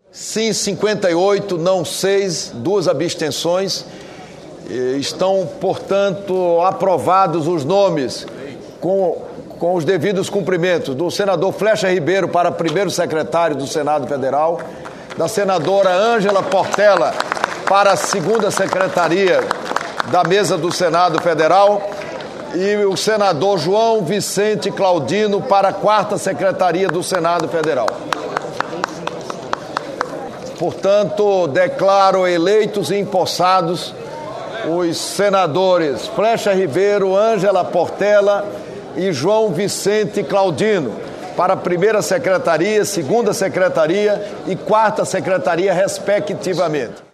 Sim, 58, não 6, 2 abstenções. Estão, portanto, aprovados os nomes com os devidos cumprimentos do senador Flecha Ribeiro para primeiro secretário do Senado Federal, da senadora Ângela Portela para a segunda secretaria da mesa do Senado Federal e o senador João Vicente Claudino para a quarta secretaria do Senado Federal. Portanto, declaro eleitos e empossados os senadores Flecha Ribeiro, Ângela Portela e João Vicente Claudino para a primeira secretaria, segunda secretaria e quarta secretaria, respectivamente.